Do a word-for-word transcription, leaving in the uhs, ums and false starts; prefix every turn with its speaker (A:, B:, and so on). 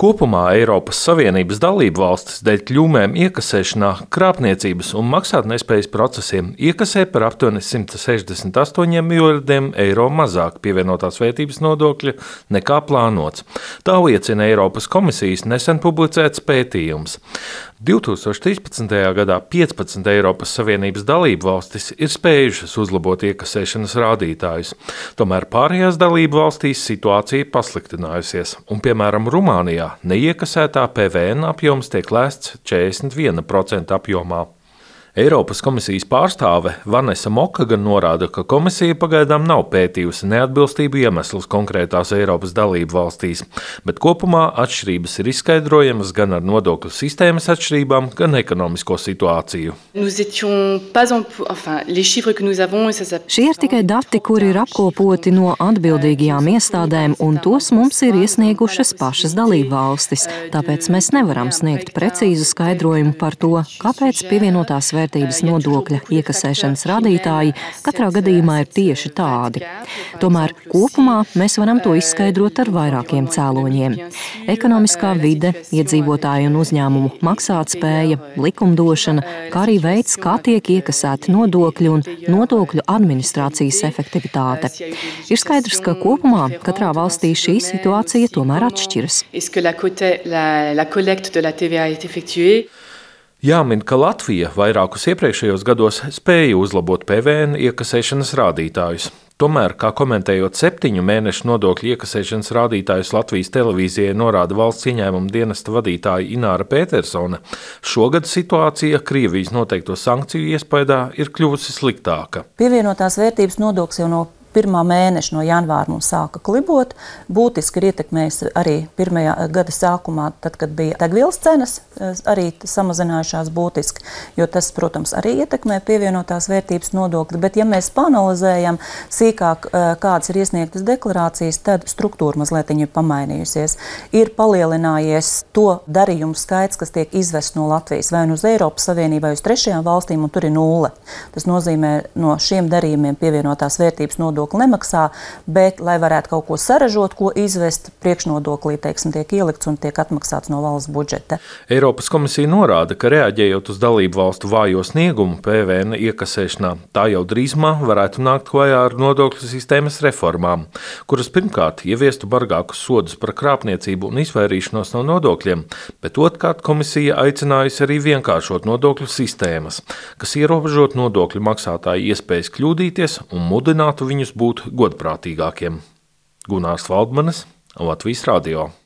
A: Kopumā Eiropas Savienības dalību valstis dēļ kļūmēm iekasēšanā, krāpniecības un maksātnespējas procesiem iekasē par aptuveni simt sešdesmit astoņiem miljardiem eiro mazāk pievienotās vērtības nodokļa nekā plānots. Tā liecina Eiropas komisijas nesen publicēts pētījums. divi tūkstoši trīspadsmitajā gadā piecpadsmit Eiropas Savienības dalību valstis ir spējušas uzlabot iekasēšanas rādītājus. Tomēr pārējās dalību valstīs situācija pasliktinājusies, un, piemēram, Rumānijā neiekasētā P V N apjoms tiek lēsts četrdesmit viena procenta apjomā. Eiropas komisijas pārstāve Vanesa Moka gan norāda, ka komisija pagaidām nav pētījusi neatbilstību iemeslus konkrētās Eiropas dalību valstīs, bet kopumā atšķirības ir izskaidrojamas gan ar nodokļu sistēmas atšķirībām, gan ekonomisko situāciju.
B: Šie ir tikai dati, kuri ir apkopoti no atbildīgajām iestādēm, un tos mums ir iesniegušas pašas dalību valstis, tāpēc mēs nevaram sniegt precīzu skaidrojumu par to, kāpēc pievienotās vērtības vērtības nodokļa iekasēšanas rādītāji katrā gadījumā ir tieši tādi. Tomēr kopumā mēs varam to izskaidrot ar vairākiem cēloņiem. Ekonomiskā vide, iedzīvotāju un uzņēmumu maksātspēja, likumdošana, kā arī veids, kā tiek iekasēti nodokļi un nodokļu administrācijas efektivitāte. Ir skaidrs, ka kopumā katrā valstī šī situācija tomēr atšķiras.
A: Jāmin, ka Latvija vairākus iepriekšējos gados spēja uzlabot P V N iekasēšanas rādītājus. Tomēr, kā komentējot septiņu mēnešu nodokļu iekasēšanas rādītājus Latvijas televīzijai norāda valsts ieņēmuma dienesta vadītāja Ināra Pētersone, šogad situācija Krievijas noteikto sankciju iespaidā ir kļuvusi sliktāka.
C: Pievienotās vērtības nodoklis jau no pirmā mēneša no janvāra mums sāka klibot. Būtiski ir ietekmējis arī pirmajā gada sākumā, tad, kad bija degvielas cenas, arī samazinājušās būtiski, jo tas, protams, arī ietekmē pievienotās vērtības nodokli. Bet, ja mēs panalizējam sīkāk, kādas ir iesniegtas deklarācijas, tad struktūra mazliet ir pamainījusies. Ir palielinājies to darījumu skaits, kas tiek izvests no Latvijas vai uz Eiropas Savienību vai uz trešajām valstīm, un tur ir nulle. Tas nozīmē, no šiem darījumiem pievienotās vērtības nodokļa nemaksā, bet, lai varētu kaut ko saražot, ko izvest, priekšnodoklī, teiksim, tiek ielikts un tiek atmaksāts no valsts budžeta.
A: Eiropas komisija norāda, ka reaģējot uz dalību valstu vājo sniegumu P V N iekasēšanā, tā jau drīzumā varētu nākt klajā ar nodokļu sistēmas reformām, kuras pirmkārt ieviestu bargākus sodus par krāpniecību un izvairīšanos no nodokļiem, bet otrkārt komisija aicinājusi arī vienkāršot nodokļu sistēmas, kas ierobežot nodokļu maksātāju iespējas kļūdīties un mudinātu viņus būt godprātīgākiem. Gunārs Valdmanis, Latvijas radio.